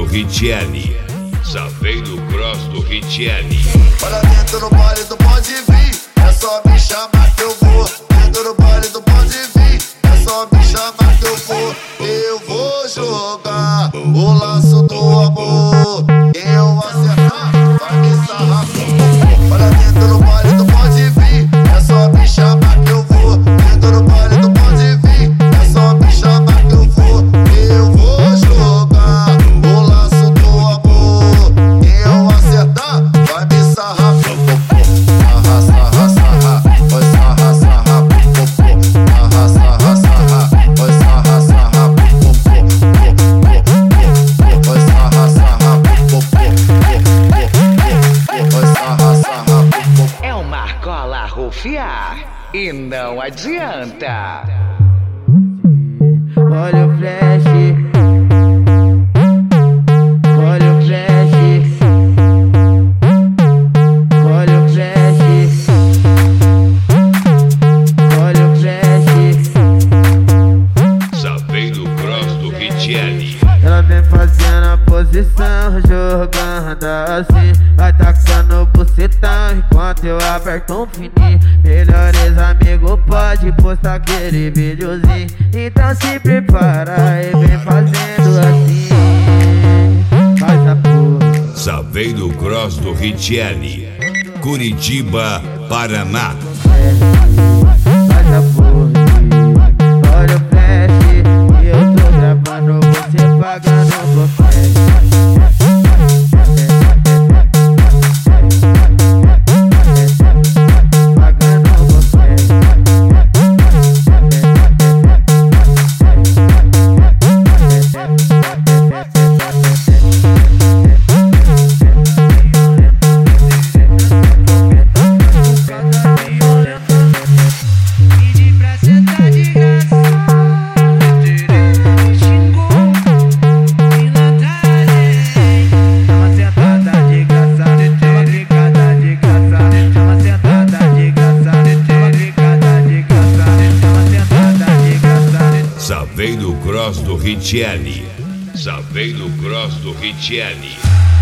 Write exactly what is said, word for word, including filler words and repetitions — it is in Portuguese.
Richelli. Saveiro Cross do Richelli. Olha dentro no baile do pode vir, é só me chamar que eu vou. Dentro no baile do pode vir, é só me chamar que eu vou. Eu vou jogar o laço do amor. Quem eu acertar vai me sarrar. Olha dentro no baile do pode vir, é só me chamar que eu vou. Dentro no baile do pode vir, é só me chamar que eu vou. Eu vou jogar o laço do amor. Quem eu acertar vai me sarrar. Sarra, sarra, sarra, vai sarra, sarra, popô. Sarra, sarra, sarra, vai sarra, sarra, popô. Vai sarra, sarra, popô. Vai sarra, sarra, popô. É uma argola rufiar e não adianta. Olha o flash, olha o flash, olha o flash, olha o flash. Saveiro Cross do Richelli. Ela vem fazendo a posição, jogando assim, vai tacando bucetão enquanto eu aperto um fininho. Melhores amigos pode postar aquele videozinho, então se prepara e vem fazendo assim. Faz a porra. Saveiro Cross do Richelli. Curitiba, Paraná. Faz a porra. Olha o flash, e eu tô gravando você pagando por flash. Saveiro Cross do Richelli. Saveiro Cross do Richelli.